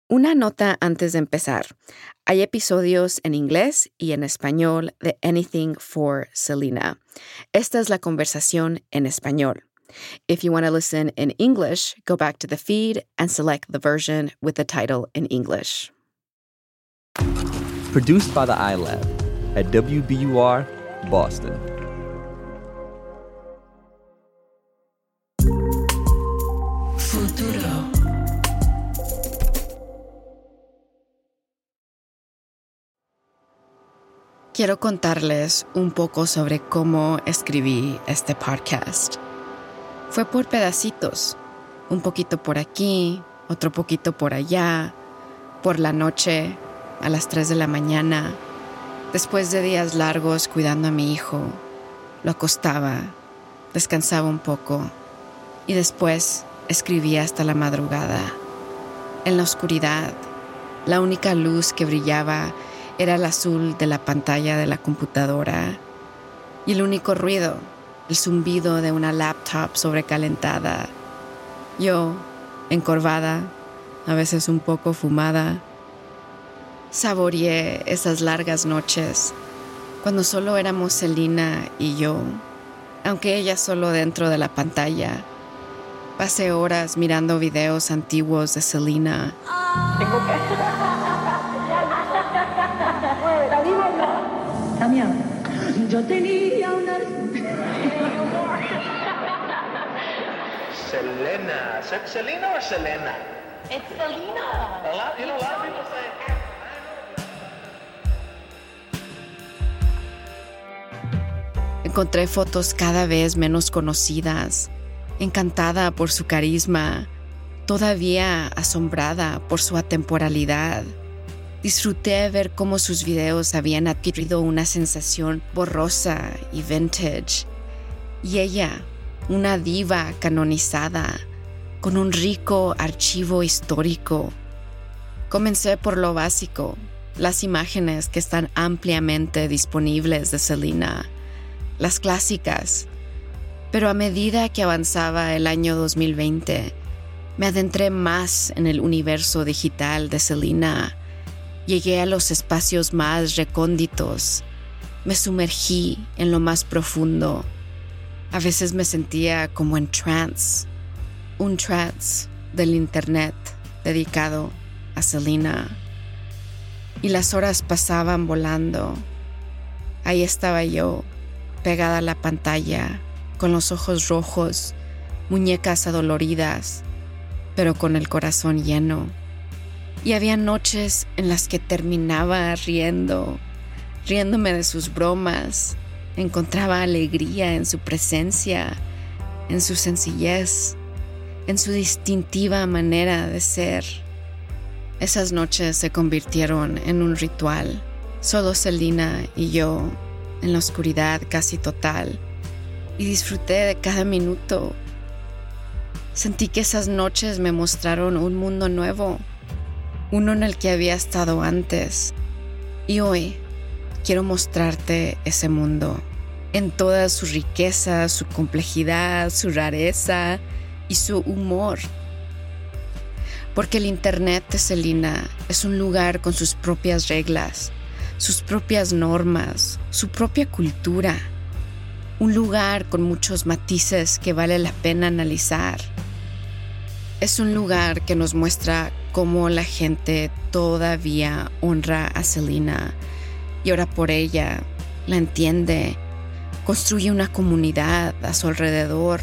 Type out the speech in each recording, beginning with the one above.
Una nota antes de empezar. Hay episodios en inglés y en español de Anything for Selena. Esta es la conversación en español. If you want to listen in English, go back to the feed and select the version with the title in English. Produced by the iLab at WBUR, Boston. Futuro. Quiero contarles un poco sobre cómo escribí este podcast. Fue por pedacitos, un poquito por aquí, otro poquito por allá, por la noche, a las 3 de la mañana, después de días largos cuidando a mi hijo. Lo acostaba, descansaba un poco y después escribía hasta la madrugada. En la oscuridad, la única luz que brillaba era el azul de la pantalla de la computadora y el único ruido, el zumbido de una laptop sobrecalentada. Yo, encorvada, a veces un poco fumada, saboreé esas largas noches cuando solo éramos Selena y yo, aunque ella solo dentro de la pantalla. Pasé horas mirando videos antiguos de Selena. Damián, yo tenía una... Selena. Is that Selena or Selena? It's Selena. A lot of people say... Encontré fotos cada vez menos conocidas, encantada por su carisma, todavía asombrada por su atemporalidad. Disfruté ver cómo sus videos habían adquirido una sensación borrosa y vintage. Y ella, una diva canonizada, con un rico archivo histórico. Comencé por lo básico, las imágenes que están ampliamente disponibles de Selena, las clásicas. Pero a medida que avanzaba el año 2020, me adentré más en el universo digital de Selena. Llegué a los espacios más recónditos. Me sumergí en lo más profundo. A veces me sentía como en trance. Un trance del internet dedicado a Selena. Y las horas pasaban volando. Ahí estaba yo, pegada a la pantalla, con los ojos rojos, muñecas adoloridas, pero con el corazón lleno. Y había noches en las que terminaba riéndome de sus bromas. Encontraba alegría en su presencia, en su sencillez, en su distintiva manera de ser. Esas noches se convirtieron en un ritual. Solo Selena y yo, en la oscuridad casi total. Y disfruté de cada minuto. Sentí que esas noches me mostraron un mundo nuevo. Uno en el que había estado antes. Y hoy quiero mostrarte ese mundo, en toda su riqueza, su complejidad, su rareza y su humor. Porque el internet de Selena es un lugar con sus propias reglas, sus propias normas, su propia cultura. Un lugar con muchos matices que vale la pena analizar. Es un lugar que nos muestra cómo la gente todavía honra a Selena y ora por ella, la entiende, construye una comunidad a su alrededor.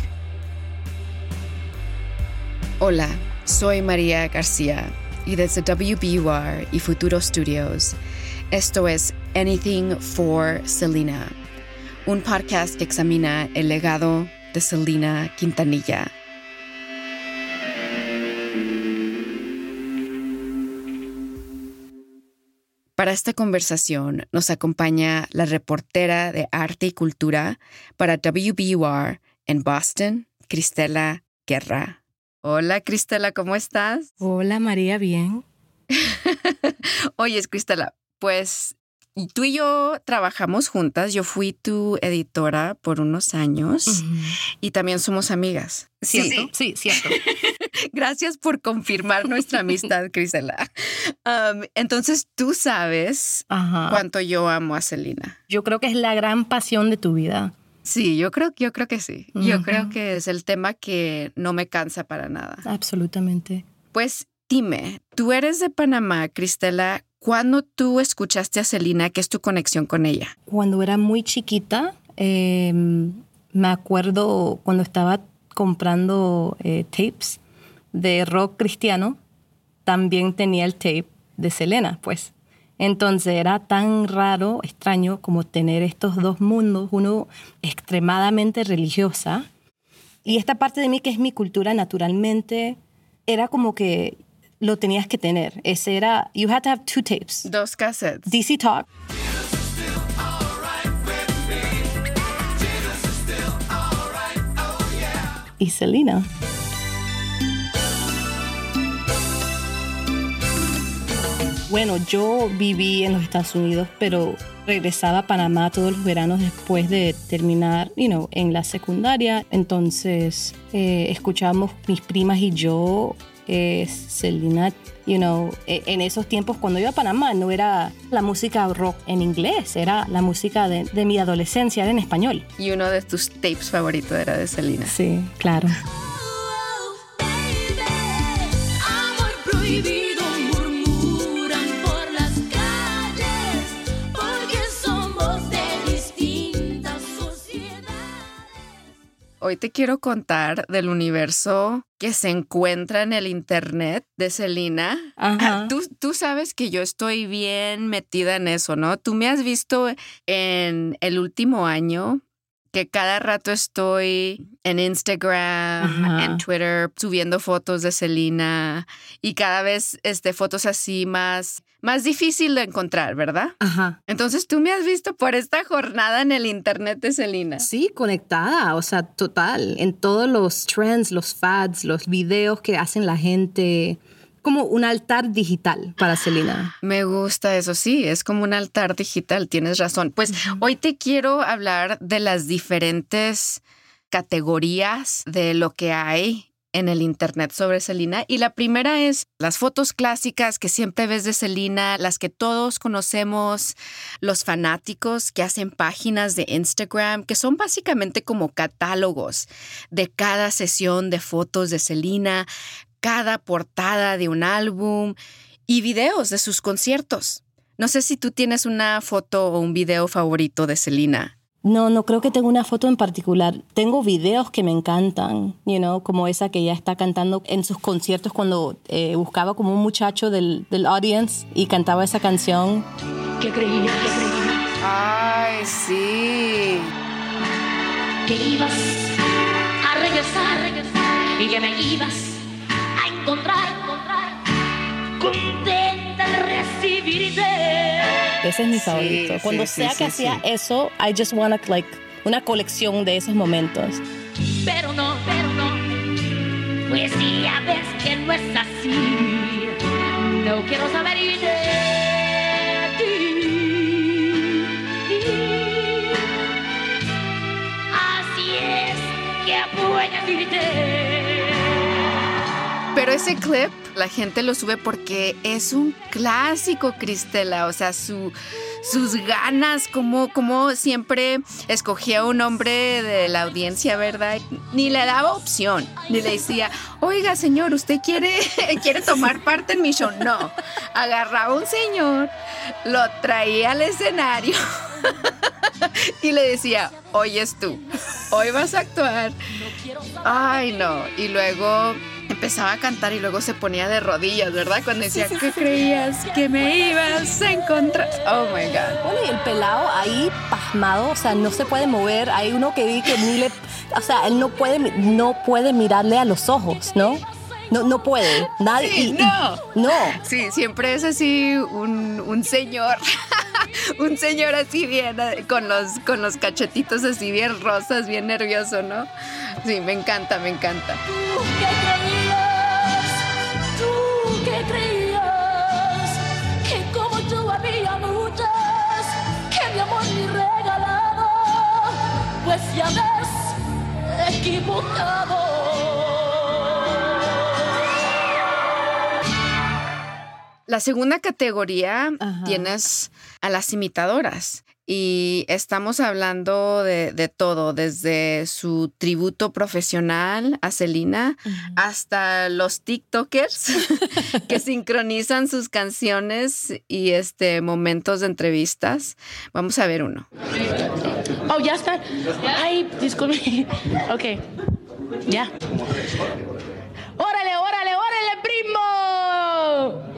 Hola, soy María García y desde WBUR y Futuro Studios, esto es Anything for Selena, un podcast que examina el legado de Selena Quintanilla. Para esta conversación nos acompaña la reportera de arte y cultura para WBUR en Boston, Cristela Guerra. Hola, Cristela, ¿cómo estás? Hola, María, bien. Oye, Cristela, pues Y tú y yo trabajamos juntas. Yo fui tu editora por unos años y también somos amigas. ¿Cierto? Sí, cierto. Gracias por confirmar nuestra amistad, Cristela. Entonces, tú sabes cuánto yo amo a Selena. Yo creo que es la gran pasión de tu vida. Sí, yo creo que sí. Yo creo que es el tema que no me cansa para nada. Absolutamente. Pues dime, tú eres de Panamá, Cristela. ¿Cuándo tú escuchaste a Selena? ¿Qué es tu conexión con ella? Cuando era muy chiquita, me acuerdo cuando estaba comprando tapes de rock cristiano, también tenía el tape de Selena, pues. Entonces era tan raro, extraño, como tener estos dos mundos, uno extremadamente religiosa y esta parte de mí que es mi cultura naturalmente, era como que lo tenías que tener. Ese era, you had to have 2 tapes. 2 cassettes. DC Talk. Y Selena. Bueno, yo viví en los Estados Unidos, pero regresaba a Panamá todos los veranos después de terminar, en la secundaria. Entonces, escuchábamos mis primas y yo Selena, en esos tiempos cuando iba a Panamá no era la música rock en inglés, era la música de mi adolescencia, era en español. Y uno de tus tapes favoritos era de Selena. Sí, claro. Hoy te quiero contar del universo que se encuentra en el internet de Selena. Tú sabes que yo estoy bien metida en eso, ¿no? Tú me has visto en el último año que cada rato estoy en Instagram, en Twitter, subiendo fotos de Selena y cada vez fotos así más difícil de encontrar, ¿verdad? Entonces tú me has visto por esta jornada en el internet de Selena. Sí, conectada, o sea, total, en todos los trends, los fads, los videos que hacen la gente, como un altar digital para Selena. Me gusta eso, sí, es como un altar digital, tienes razón. Pues hoy te quiero hablar de las diferentes categorías de lo que hay en el internet sobre Selena. Y la primera es las fotos clásicas que siempre ves de Selena, las que todos conocemos, los fanáticos que hacen páginas de Instagram, que son básicamente como catálogos de cada sesión de fotos de Selena, cada portada de un álbum y videos de sus conciertos. No sé si tú tienes una foto o un video favorito de Selena. No creo que tengo una foto en particular. Tengo videos que me encantan, como esa que ella está cantando en sus conciertos cuando buscaba como un muchacho del audience y cantaba esa canción. ¿Qué creías? ¡Ay, sí! Que ibas a regresar y que me ibas a encontrar contenta al recibirte. Ese es mi favorito. Cuando sea que hacía eso, I just want una colección de esos momentos. Pero no, pues si ya ves que no es así, no quiero saber de ti. Así es que voy a decirte. Pero ese clip la gente lo sube porque es un clásico, Cristela. O sea, sus ganas, como siempre escogía un hombre de la audiencia, ¿verdad? Ni le daba opción, ni le decía, oiga, señor, ¿usted quiere tomar parte en mi show? No, agarraba a un señor, lo traía al escenario y le decía, hoy es tú, hoy vas a actuar. Ay, no, y luego empezaba a cantar y luego se ponía de rodillas, ¿verdad? Cuando decía, ¿qué creías que me ibas a encontrar? Oh, my God. Bueno, y el pelado ahí pasmado, o sea, no se puede mover. Hay uno que vi que él no puede mirarle a los ojos, ¿no? No puede. Nadie. Sí, no. Sí, siempre es así un señor. Un señor así bien, con los cachetitos así bien rosas, bien nervioso, ¿no? Sí, me encanta. ¿Tú qué creías? Que como tú había muchas pues ya ves, equivocado. La segunda categoría tienes a las imitadoras. Y estamos hablando de todo, desde su tributo profesional a Selena hasta los TikTokers que sincronizan sus canciones y momentos de entrevistas. Vamos a ver uno. Oh, ya está. Ay, disculpe. Ok, ya. ¡Órale, órale, órale, primo!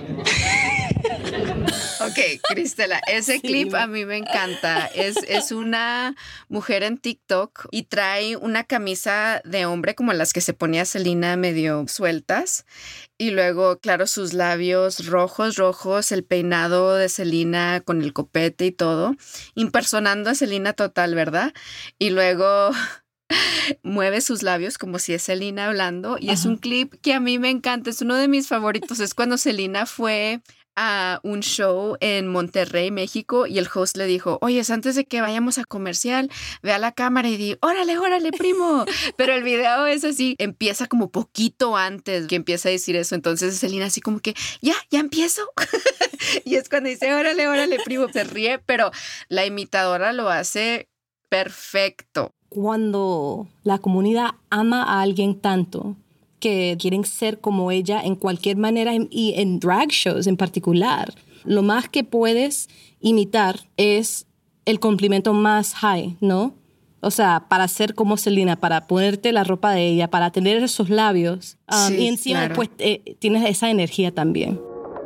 Ok, Cristela, ese clip a mí me encanta. Es una mujer en TikTok y trae una camisa de hombre como las que se ponía Selena, medio sueltas. Y luego, claro, sus labios rojos, el peinado de Selena con el copete y todo, impersonando a Selena total, ¿verdad? Y luego mueve sus labios como si es Selena hablando. Y es un clip que a mí me encanta, es uno de mis favoritos. Es cuando Selena fue a un show en Monterrey, México, y el host le dijo, oye, antes de que vayamos a comercial, ve a la cámara y di, órale, órale, primo. Pero el video es así, empieza como poquito antes que empieza a decir eso. Entonces Selena así como que, ya empiezo. Y es cuando dice, órale, órale, primo. Se ríe, pero la imitadora lo hace perfecto. Cuando la comunidad ama a alguien tanto que quieren ser como ella en cualquier manera y en drag shows en particular, lo más que puedes imitar es el complemento más high, ¿no? O sea, para ser como Selena, para ponerte la ropa de ella, para tener esos labios. Sí, y encima claro. pues, tienes esa energía también.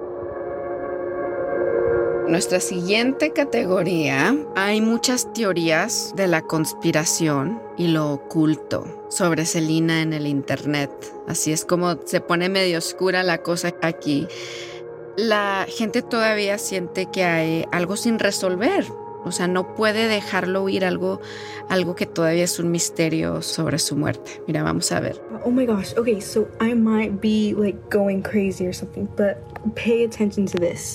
Nuestra siguiente categoría, hay muchas teorías de la conspiración y lo oculto sobre Selena en el internet. Así es como se pone medio oscura la cosa aquí. La gente todavía siente que hay algo sin resolver. O sea, no puede dejarlo ir, algo que todavía es un misterio sobre su muerte. Mira, vamos a ver. Oh my gosh, okay, so I might be like going crazy or something, but pay attention to this.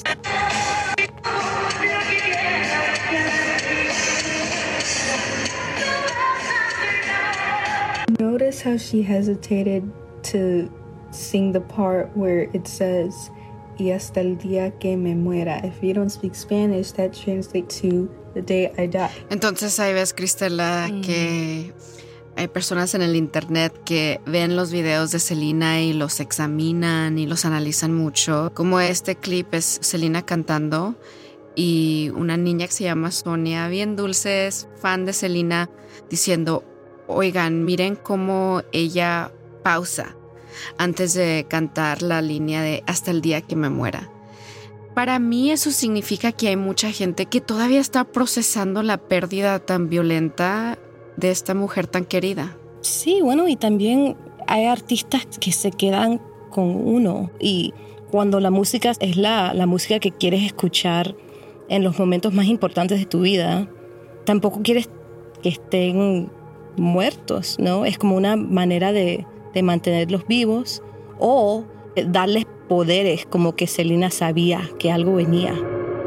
Notice how she hesitated to sing the part where it says, y hasta el día que me muera. If you don't speak Spanish, that translates to the day I die. Entonces ahí ves, Cristela, que hay personas en el internet que ven los videos de Selena y los examinan y los analizan mucho. Como este clip es Selena cantando y una niña que se llama Sonia, bien dulce, es fan de Selena, diciendo, oigan, miren cómo ella pausa antes de cantar la línea de hasta el día que me muera. Para mí eso significa que hay mucha gente que todavía está procesando la pérdida tan violenta de esta mujer tan querida. Sí, bueno, y también hay artistas que se quedan con uno. Y cuando la música es la música que quieres escuchar en los momentos más importantes de tu vida, tampoco quieres que estén muertos, ¿no? Es como una manera de mantenerlos vivos o darles poderes, como que Selena sabía que algo venía.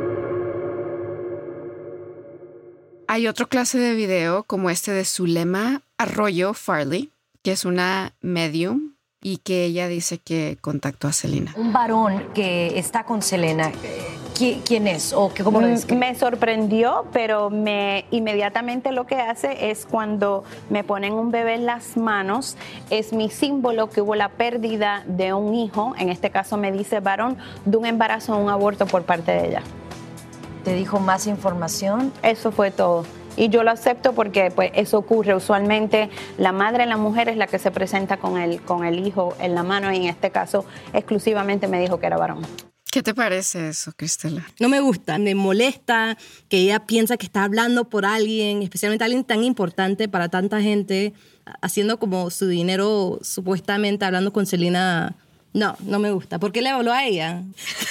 Hay otro clase de video como este de Zulema Arroyo Farley, que es una medium y que ella dice que contactó a Selena. Un varón que está con Selena, ¿quién es? ¿O cómo lo describe? Me sorprendió, pero inmediatamente lo que hace es cuando me ponen un bebé en las manos, es mi símbolo que hubo la pérdida de un hijo, en este caso me dice varón, de un embarazo o un aborto por parte de ella. ¿Te dijo más información? Eso fue todo. Y yo lo acepto porque pues, eso ocurre. Usualmente la madre, la mujer es la que se presenta con el hijo en la mano y en este caso exclusivamente me dijo que era varón. ¿Qué te parece eso, Cristela? No me gusta, me molesta que ella piensa que está hablando por alguien, especialmente alguien tan importante para tanta gente, haciendo como su dinero supuestamente hablando con Selena. No me gusta. ¿Por qué le habló a ella?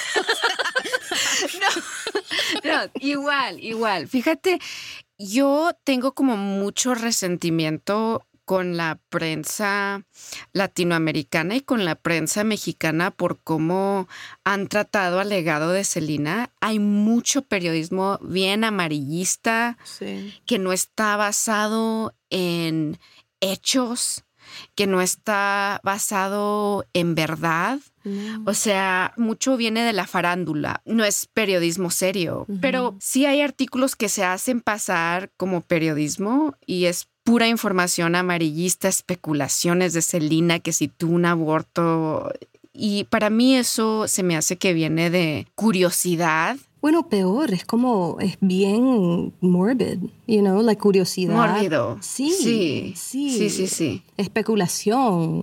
No, igual. Fíjate, yo tengo como mucho resentimiento con la prensa latinoamericana y con la prensa mexicana por cómo han tratado al legado de Selena. Hay mucho periodismo bien amarillista que no está basado en hechos, que no está basado en verdad. O sea, mucho viene de la farándula, no es periodismo serio, pero sí hay artículos que se hacen pasar como periodismo y es pura información amarillista, especulaciones de Selena, que si tuvo un aborto. Y para mí eso se me hace que viene de curiosidad. Bueno, peor, es bien morbid, la curiosidad. Mórbido. Sí. Especulación,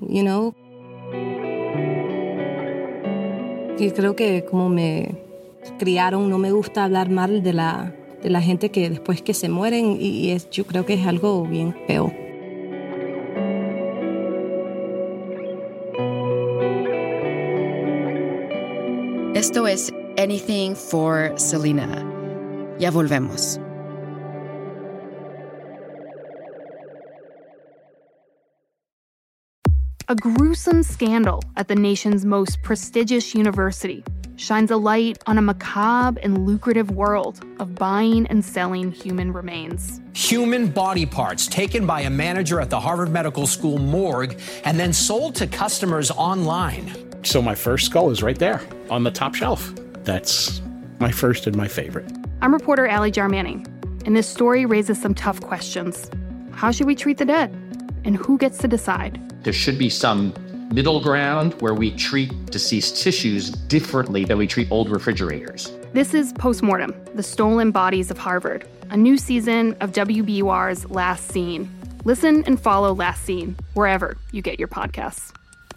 Y creo que como me criaron, no me gusta hablar mal de la gente que después que se mueren yo creo que es algo bien feo. Esto es Anything for Selena. Ya volvemos. A gruesome scandal at the nation's most prestigious university shines a light on a macabre and lucrative world of buying and selling human remains. Human body parts taken by a manager at the Harvard Medical School morgue and then sold to customers online. So my first skull is right there on the top shelf. That's my first and my favorite. I'm reporter Allie Jarmanning, and this story raises some tough questions. How should we treat the dead? And who gets to decide? There should be some middle ground where we treat deceased tissues differently than we treat old refrigerators. This is Postmortem, The Stolen Bodies of Harvard, a new season of WBUR's Last Scene. Listen and follow Last Scene wherever you get your podcasts.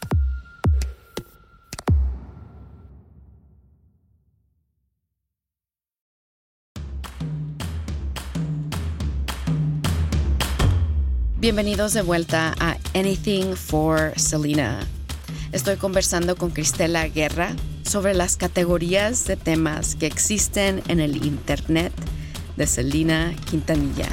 Bienvenidos de vuelta a Anything for Selena. Estoy conversando con Cristela Guerra sobre las categorías de temas que existen en el Internet de Selena Quintanilla.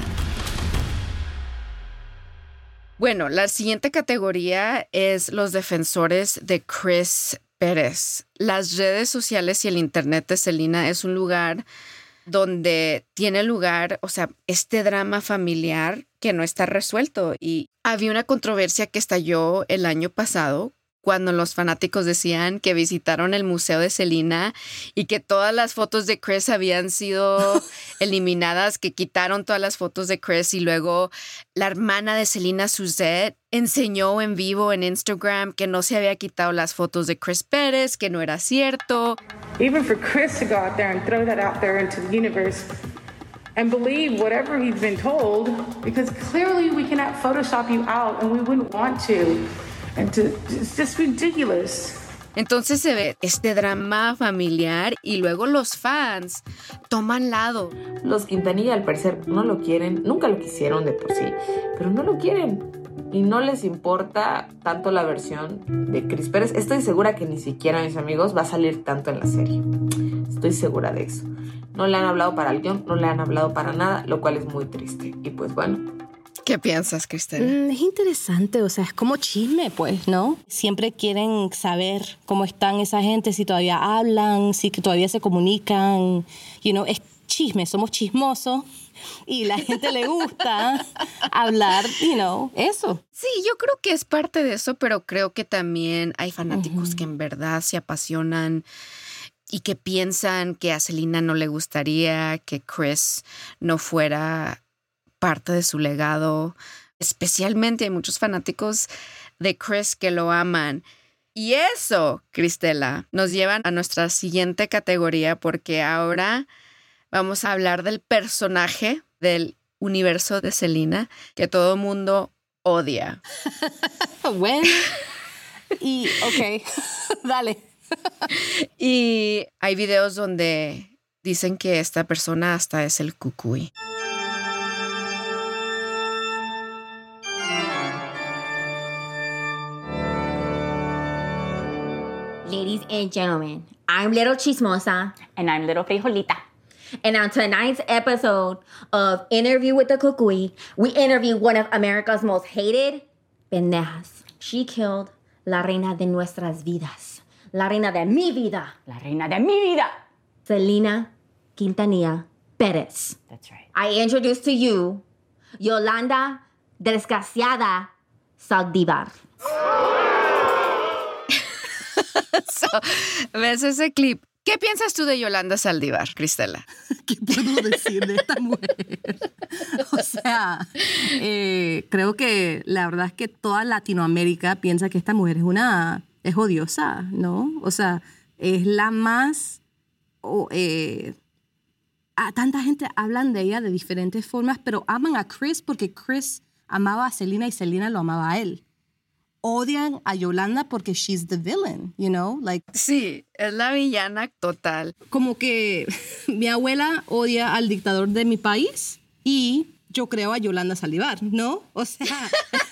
Bueno, la siguiente categoría es los defensores de Chris Pérez. Las redes sociales y el Internet de Selena es un lugar donde tiene lugar, este drama familiar que no está resuelto. Y había una controversia que estalló el año pasado cuando los fanáticos decían que visitaron el museo de Selena y que todas las fotos de Chris habían sido eliminadas, que quitaron todas las fotos de Chris y luego la hermana de Selena, Suzette, enseñó en vivo en Instagram que no se había quitado las fotos de Chris Pérez, que no era cierto. Even for Chris to go out there and throw that out there into the universe and believe whatever he's been told, because clearly we cannot Photoshop you out and we wouldn't want to. It's just ridiculous. Entonces se ve este drama familiar y luego los fans toman lado. Los Quintanilla al parecer no lo quieren, nunca lo quisieron de por sí, pero no lo quieren. Y no les importa tanto la versión de Chris Pérez. Estoy segura que ni siquiera, mis amigos, va a salir tanto en la serie. Estoy segura de eso. No le han hablado para el guión, no le han hablado para nada, lo cual es muy triste. Y pues bueno. ¿Qué piensas, Cristela? Es interesante, es como chisme, pues, ¿no? Siempre quieren saber cómo están esa gente, si todavía hablan, si todavía se comunican. Es chisme, somos chismosos y la gente le gusta hablar, eso. Sí, yo creo que es parte de eso, pero creo que también hay fanáticos que en verdad se apasionan y que piensan que a Selena no le gustaría que Chris no fuera parte de su legado. Especialmente hay muchos fanáticos de Chris que lo aman. Y eso, Cristela, nos lleva a nuestra siguiente categoría porque ahora vamos a hablar del personaje del universo de Selena que todo el mundo odia. Bueno. Y, dale. Y hay videos donde dicen que esta persona hasta es el cucuy. Ladies and gentlemen, I'm Little Chismosa. And I'm Little Frijolita. And on tonight's episode of Interview with the Cucuy, we interview one of America's most hated pendejas. She killed la reina de nuestras vidas. La reina de mi vida. La reina de mi vida. Selena Quintanilla Perez. That's right. I introduce to you Yolanda Desgraciada Saldívar. ¿Ves ese clip? ¿Qué piensas tú de Yolanda Saldívar, Cristela? ¿Qué puedo decir de esta mujer? O sea, creo que la verdad es que toda Latinoamérica piensa que esta mujer es odiosa, ¿no? O sea, es la más... tanta gente hablan de ella de diferentes formas, pero aman a Chris porque Chris amaba a Selena y Selena lo amaba a él. Odian a Yolanda porque she's the villain, you know? Like, sí, es la villana total. Como que mi abuela odia al dictador de mi país y yo creo a Yolanda Saldívar, ¿no? O sea...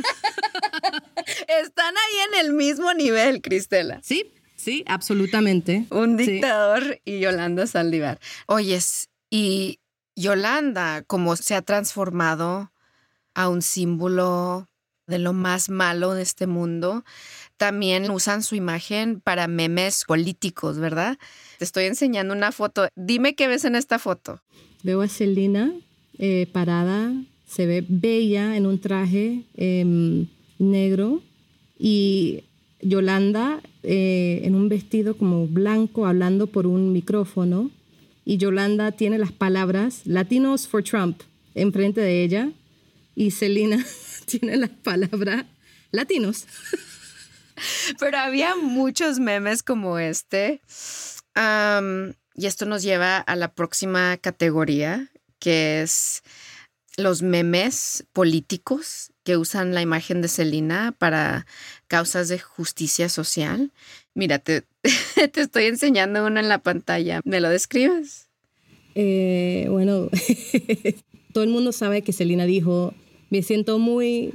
Están ahí en el mismo nivel, Cristela. Sí, absolutamente. Un dictador y Yolanda Saldívar. Oyes, y Yolanda, como se ha transformado a un símbolo de lo más malo de este mundo, también usan su imagen para memes políticos, ¿verdad? Te estoy enseñando una foto. Dime qué ves en esta foto. Veo a Selena parada, se ve bella en un traje negro y Yolanda en un vestido como blanco hablando por un micrófono y Yolanda tiene las palabras Latinos for Trump enfrente de ella y Selena tiene las palabras latinos. Pero había muchos memes como este. Y esto nos lleva a la próxima categoría, que es los memes políticos que usan la imagen de Selena para causas de justicia social. Mira, te estoy enseñando uno en la pantalla. ¿Me lo describes? Bueno, todo el mundo sabe que Selena dijo... Me siento muy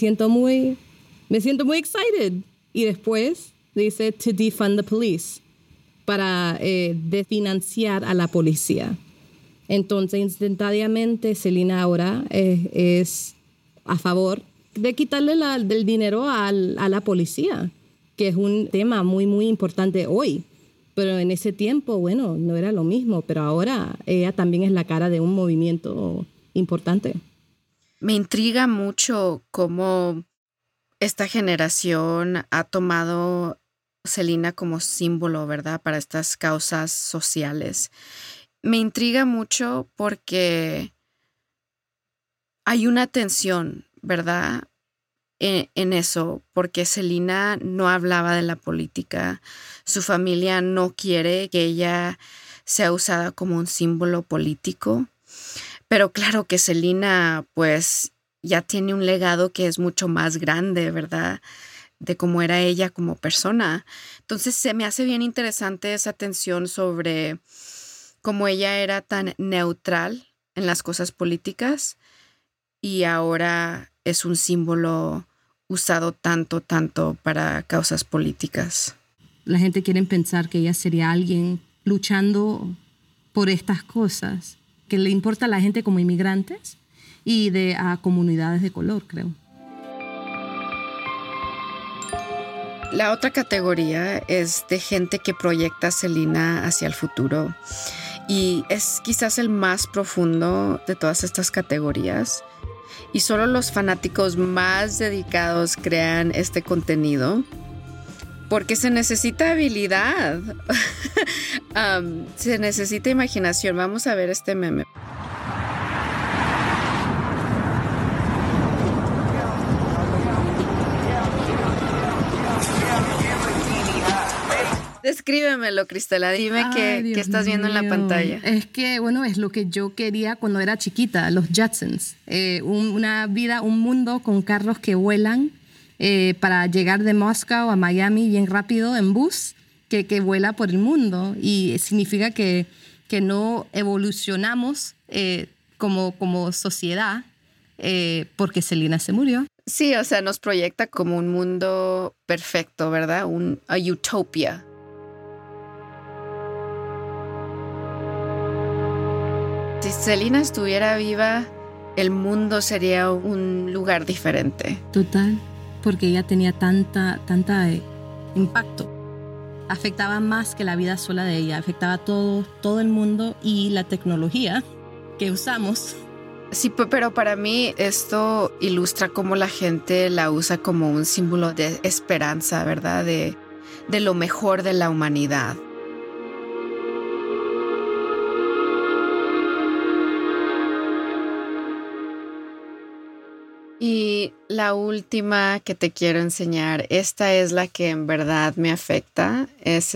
excited. Y después dice to defund the police, para desfinanciar a la policía. Entonces, instantáneamente, Selena ahora es a favor de quitarle del dinero a la policía, que es un tema muy, muy importante hoy. Pero en ese tiempo, bueno, no era lo mismo. Pero ahora ella también es la cara de un movimiento importante. Me intriga mucho cómo esta generación ha tomado Selena como símbolo, ¿verdad?, para estas causas sociales. Me intriga mucho porque hay una tensión, ¿verdad?, en eso, porque Selena no hablaba de la política. Su familia no quiere que ella sea usada como un símbolo político. Pero claro que Selena, pues, ya tiene un legado que es mucho más grande, ¿verdad?, de cómo era ella como persona. Entonces, se me hace bien interesante esa tensión sobre cómo ella era tan neutral en las cosas políticas y ahora es un símbolo usado tanto para causas políticas. La gente quiere pensar que ella sería alguien luchando por estas cosas, que le importa a la gente como inmigrantes y a comunidades de color, creo. La otra categoría es de gente que proyecta a Selena hacia el futuro y es quizás el más profundo de todas estas categorías y solo los fanáticos más dedicados crean este contenido porque se necesita habilidad, se necesita imaginación. Vamos a ver este meme. Descríbemelo, Cristela. Dime qué estás viendo en la pantalla. Es que, bueno, es lo que yo quería cuando era chiquita, los Jetsons. Una vida, un mundo con carros que vuelan para llegar de Moscow a Miami bien rápido en bus, que vuela por el mundo. Y significa que no evolucionamos como sociedad porque Selena se murió. Sí, o sea, nos proyecta como un mundo perfecto, ¿verdad? A utopia. Si Selena estuviera viva, el mundo sería un lugar diferente. Total, porque ella tenía tanta impacto. Afectaba más que la vida sola de ella, afectaba a todo el mundo y la tecnología que usamos. Sí, pero para mí esto ilustra cómo la gente la usa como un símbolo de esperanza, ¿verdad? De lo mejor de la humanidad. Y la última que te quiero enseñar, esta es la que en verdad me afecta, es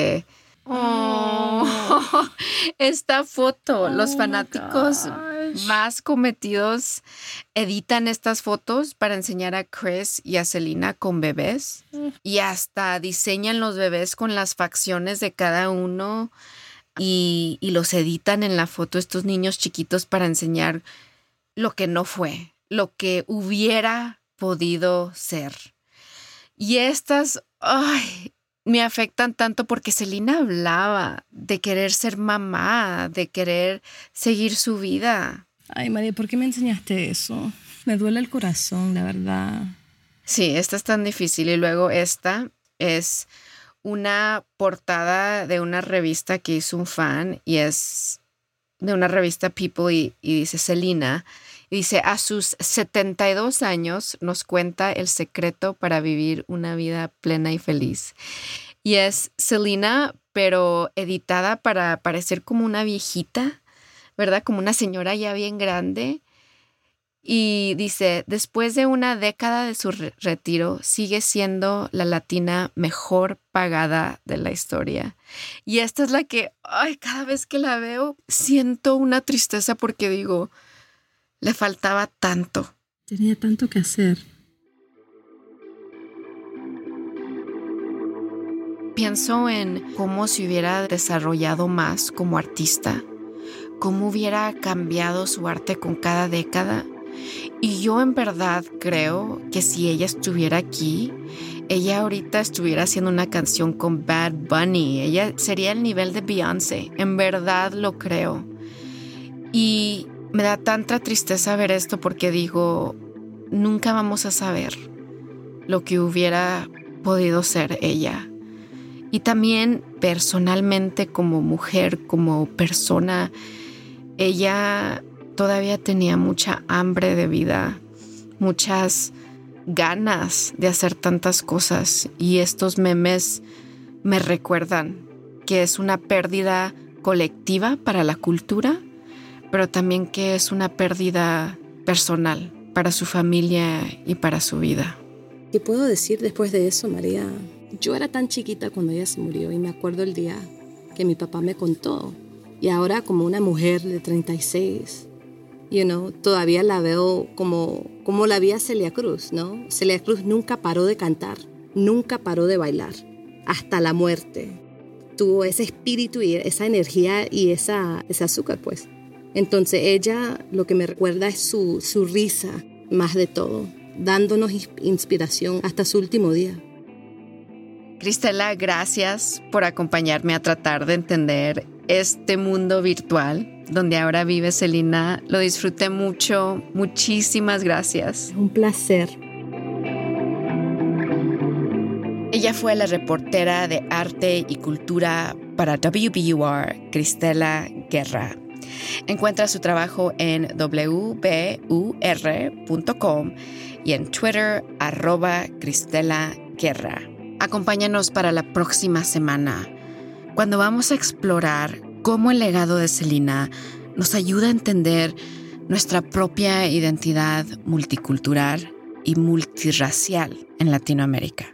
esta foto. Los fanáticos más cometidos editan estas fotos para enseñar a Kris y a Selena con bebés y hasta diseñan los bebés con las facciones de cada uno y los editan en la foto estos niños chiquitos para enseñar lo que no fue, lo que hubiera podido ser. Y estas me afectan tanto porque Selena hablaba de querer ser mamá, de querer seguir su vida. Ay, María, ¿por qué me enseñaste eso? Me duele el corazón, la verdad. Sí, esta es tan difícil. Y luego esta es una portada de una revista que hizo un fan y es de una revista People y dice Selena. Y dice, a sus 72 años nos cuenta el secreto para vivir una vida plena y feliz. Y es Selena, pero editada para parecer como una viejita, ¿verdad? Como una señora ya bien grande. Y dice, después de una década de su retiro, sigue siendo la latina mejor pagada de la historia. Y esta es la que, cada vez que la veo, siento una tristeza porque digo, le faltaba tanto. Tenía tanto que hacer. Pienso en cómo se hubiera desarrollado más como artista, cómo hubiera cambiado su arte con cada década. Y yo en verdad creo que si ella estuviera aquí, ella ahorita estuviera haciendo una canción con Bad Bunny. Ella sería el nivel de Beyoncé. En verdad lo creo. Y me da tanta tristeza ver esto porque digo, nunca vamos a saber lo que hubiera podido ser ella. Y también personalmente como mujer, como persona, ella todavía tenía mucha hambre de vida, muchas ganas de hacer tantas cosas. Y estos memes me recuerdan que es una pérdida colectiva para la cultura, pero también que es una pérdida personal para su familia y para su vida. ¿Qué puedo decir después de eso, María? Yo era tan chiquita cuando ella se murió y me acuerdo el día que mi papá me contó. Y ahora como una mujer de 36, todavía la veo como la vi a Celia Cruz, ¿no? Celia Cruz nunca paró de cantar, nunca paró de bailar, hasta la muerte. Tuvo ese espíritu y esa energía y ese azúcar, pues. Entonces ella lo que me recuerda es su risa, más de todo, dándonos inspiración hasta su último día. Cristela, gracias por acompañarme a tratar de entender este mundo virtual donde ahora vive Selena. Lo disfruté mucho. Muchísimas gracias. Un placer. Ella fue la reportera de arte y cultura para WBUR, Cristela Guerra. Encuentra su trabajo en wbur.com y en Twitter @CristelaGuerra. Acompáñanos para la próxima semana, cuando vamos a explorar cómo el legado de Selena nos ayuda a entender nuestra propia identidad multicultural y multirracial en Latinoamérica.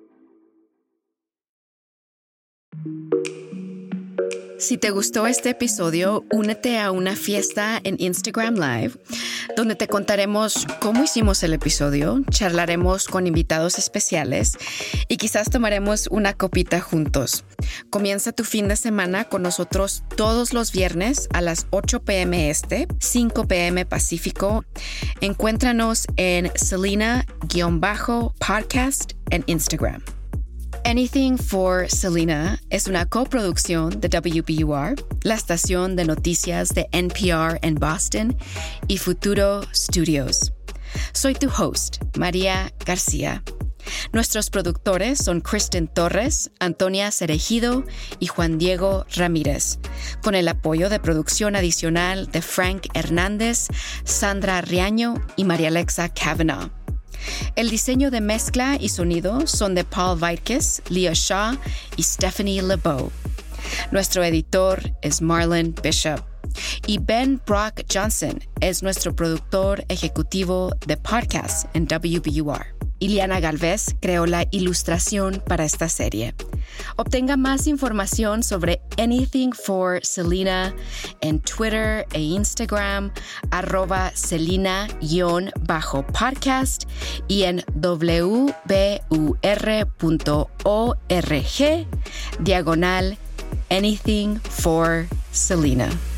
Si te gustó este episodio, únete a una fiesta en Instagram Live, donde te contaremos cómo hicimos el episodio, charlaremos con invitados especiales y quizás tomaremos una copita juntos. Comienza tu fin de semana con nosotros todos los viernes a las 8 p.m. Este, 5 p.m. Pacífico. Encuéntranos en Selena_podcast en Instagram. Anything for Selena es una coproducción de WBUR, la estación de noticias de NPR en Boston, y Futuro Studios. Soy tu host, María García. Nuestros productores son Kristen Torres, Antonia Cerejido y Juan Diego Ramírez, con el apoyo de producción adicional de Frank Hernández, Sandra Riaño y María Alexa Kavanaugh. El diseño de mezcla y sonido son de Paul Vaitkes, Leah Shaw y Stephanie LeBeau. Nuestro editor es Marlon Bishop. Y Ben Brock Johnson es nuestro productor ejecutivo de podcast en WBUR. Ileana Galvez creó la ilustración para esta serie. Obtenga más información sobre Anything for Selena en Twitter e Instagram, @Selena_podcast y en wbur.org/Anything for Selena.